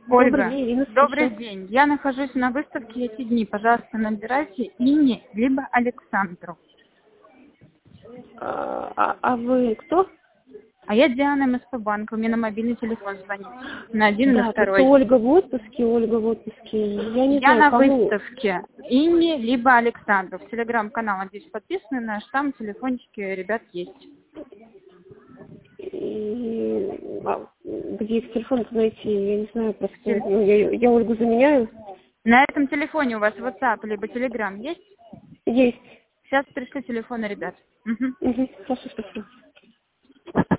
Добрый Ольга, день, Ирина, добрый слушаю. день. Я нахожусь на выставке эти дни. Пожалуйста, набирайте Инне либо Александру. А вы кто? А я Диана МСП банка. У меня на мобильный телефон звонит. На один и на Да, просто второй. Ольга в отпуске, Ольга в отпуске. Я не Я знаю, на кому. выставке Инне либо Александру. В телеграм-канал, надеюсь, подписаны наш. Там телефончики ребят есть. Где их телефон найти? Я не знаю, просто Теле- я Ольгу заменяю. На этом телефоне у вас WhatsApp либо Telegram есть? Есть. Сейчас пришлю телефоны ребят. Мгм. Угу. Хорошо, спасибо.